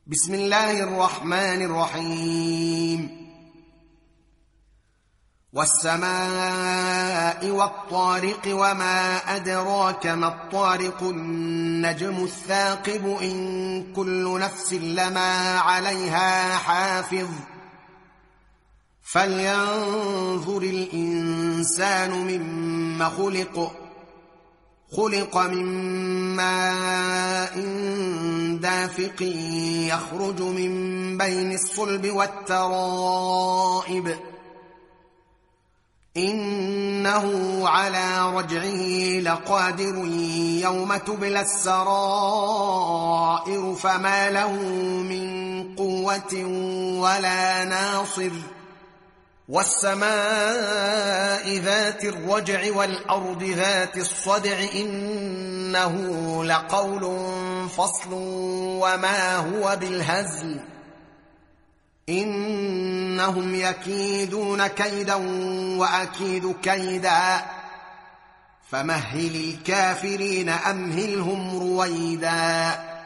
بسم الله الرحمن الرحيم. والسماء والطارق وما أدراك ما الطارق النجم الثاقب إن كل نفس لما عليها حافظ فلينظر الإنسان مما خلق من ماء دافق يخرج من بين الصلب والترائب إنه على رجعه لقادر يوم تبلى السرائر فما له من قوة ولا ناصر والسماء ذات الرجع والأرض ذات الصدع إنه لقول فصل وما هو بالهزل إنهم يكيدون كيدا وأكيد كيدا فمهل الكافرين أمهلهم رويدا